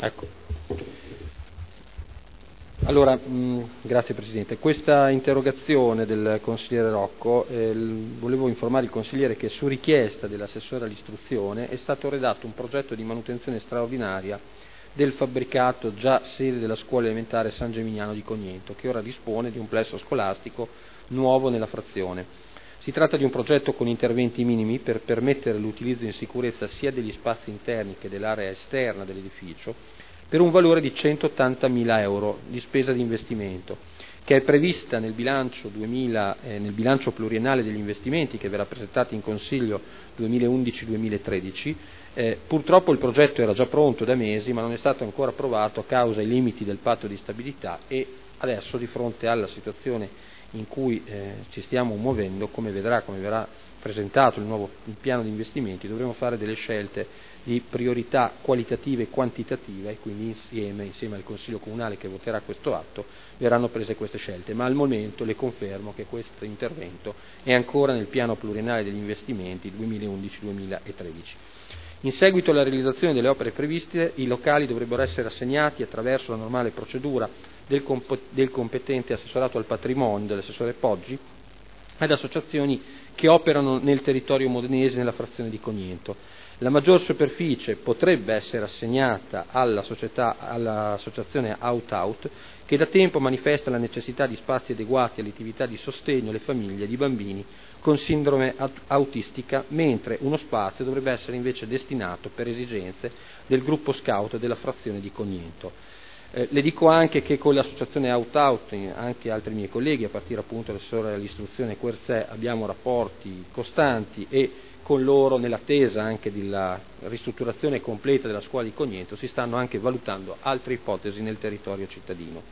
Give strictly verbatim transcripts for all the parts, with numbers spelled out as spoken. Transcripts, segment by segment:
Ecco. Allora, mh, grazie Presidente. Questa interrogazione del consigliere Rocco, eh, l- volevo informare il consigliere che su richiesta dell'assessore all'istruzione è stato redatto un progetto di manutenzione straordinaria del fabbricato già sede della scuola elementare San Gemignano di Cognento, che ora dispone di un plesso scolastico nuovo nella frazione. Si tratta di un progetto con interventi minimi per permettere l'utilizzo in sicurezza sia degli spazi interni che dell'area esterna dell'edificio, per un valore di centottantamila euro di spesa di investimento, che è prevista nel bilancio, duemila, eh, nel bilancio pluriennale degli investimenti che verrà presentato in Consiglio duemilaundici duemilatredici. Eh, purtroppo il progetto era già pronto da mesi, ma non è stato ancora approvato a causa dei limiti del patto di stabilità e adesso, di fronte alla situazione in cui eh, ci stiamo muovendo, come vedrà, come verrà presentato il nuovo il piano di investimenti, dovremo fare delle scelte di priorità qualitative e quantitative e quindi insieme, insieme al Consiglio Comunale che voterà questo atto verranno prese queste scelte, ma al momento le confermo che questo intervento è ancora nel piano pluriennale degli investimenti duemilaundici duemilatredici. In seguito alla realizzazione delle opere previste, i locali dovrebbero essere assegnati attraverso la normale procedura del, comp- del competente assessorato al patrimonio, dell'assessore Poggi, ad associazioni che operano nel territorio modenese nella frazione di Cognento. La maggior superficie potrebbe essere assegnata alla società, all'associazione Out Out, che da tempo manifesta la necessità di spazi adeguati alle attività di sostegno alle famiglie di bambini con sindrome autistica, mentre uno spazio dovrebbe essere invece destinato per esigenze del gruppo scout della frazione di Cognento. Eh, le dico anche che con l'associazione Out Out, anche altri miei colleghi, a partire appunto dall'assessore all'istruzione Querzè, abbiamo rapporti costanti e con loro, nell'attesa anche della ristrutturazione completa della scuola di Cognento, si stanno anche valutando altre ipotesi nel territorio cittadino.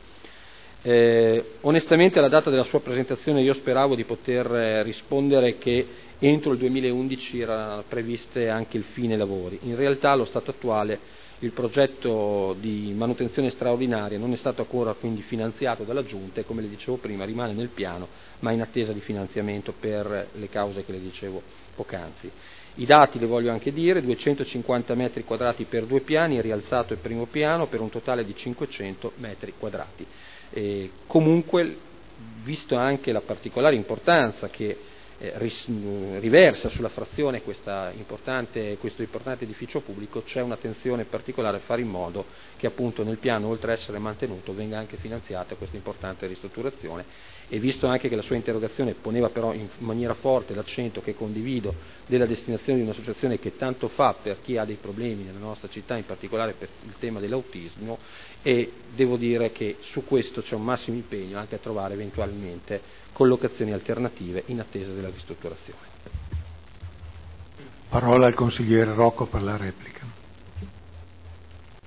Eh, onestamente alla data della sua presentazione io speravo di poter eh, rispondere che entro il duemilaundici erano previste anche il fine lavori. In realtà allo stato attuale il progetto di manutenzione straordinaria non è stato ancora quindi finanziato dalla Giunta e, come le dicevo prima, rimane nel piano ma in attesa di finanziamento per le cause che le dicevo poc'anzi. I dati le voglio anche dire: duecentocinquanta metri quadrati per due piani, rialzato il primo piano per un totale di cinquecento metri quadrati. E comunque, visto anche la particolare importanza che eh, ris- riversa sulla frazione questa importante, questo importante edificio pubblico, c'è un'attenzione particolare a fare in modo che appunto nel piano, oltre a essere mantenuto, venga anche finanziata questa importante ristrutturazione. E visto anche che la sua interrogazione poneva però in maniera forte l'accento, che condivido, della destinazione di un'associazione che tanto fa per chi ha dei problemi nella nostra città, in particolare per il tema dell'autismo, e devo dire che su questo c'è un massimo impegno anche a trovare eventualmente collocazioni alternative in attesa della ristrutturazione. Parola al consigliere Rocco per la replica.